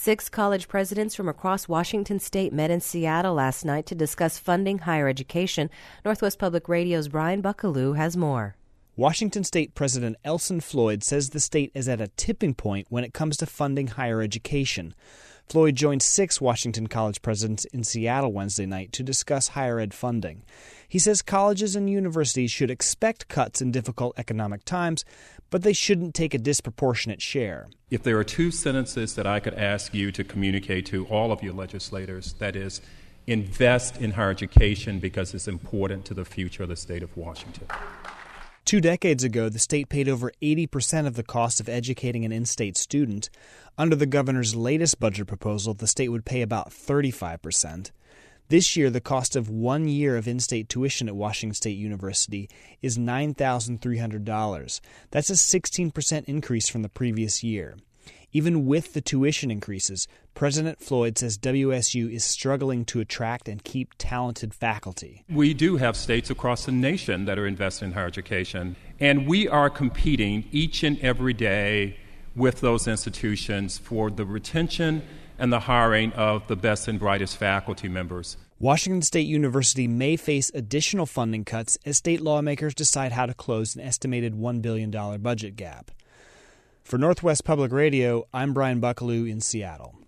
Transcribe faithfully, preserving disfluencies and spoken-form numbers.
Six college presidents from across Washington state met in Seattle last night to discuss funding higher education. Northwest Public Radio's Brian Buckaloo has more. Washington State President Elson Floyd says the state is at a tipping point when it comes to funding higher education. Floyd joined six Washington college presidents in Seattle Wednesday night to discuss higher ed funding. He says colleges and universities should expect cuts in difficult economic times, but they shouldn't take a disproportionate share. If there are two sentences that I could ask you to communicate to all of your legislators, that is, invest in higher education because it's important to the future of the state of Washington. Two decades ago, the state paid over eighty percent of the cost of educating an in-state student. Under the governor's latest budget proposal, the state would pay about thirty-five percent. This year, the cost of one year of in-state tuition at Washington State University is nine thousand three hundred dollars. That's a sixteen percent increase from the previous year. Even with the tuition increases, President Floyd says W S U is struggling to attract and keep talented faculty. We do have states across the nation that are investing in higher education, and we are competing each and every day with those institutions for the retention and the hiring of the best and brightest faculty members. Washington State University may face additional funding cuts as state lawmakers decide how to close an estimated one billion dollars budget gap. For Northwest Public Radio, I'm Brian Buckaloo in Seattle.